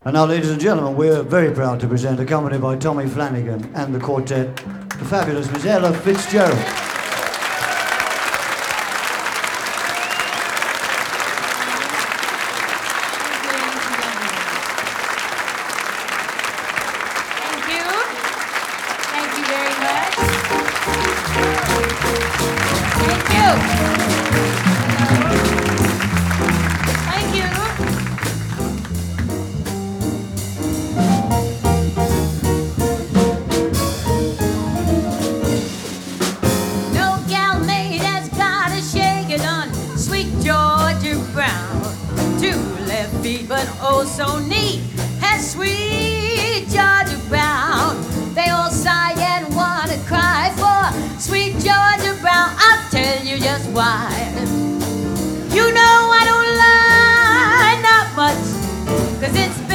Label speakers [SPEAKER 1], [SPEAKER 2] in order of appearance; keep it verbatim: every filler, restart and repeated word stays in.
[SPEAKER 1] And now, ladies and gentlemen, we're very proud to present, accompanied by Tommy Flanagan and the quartet, the fabulous Miss Ella Fitzgerald.
[SPEAKER 2] But oh so neat and sweet.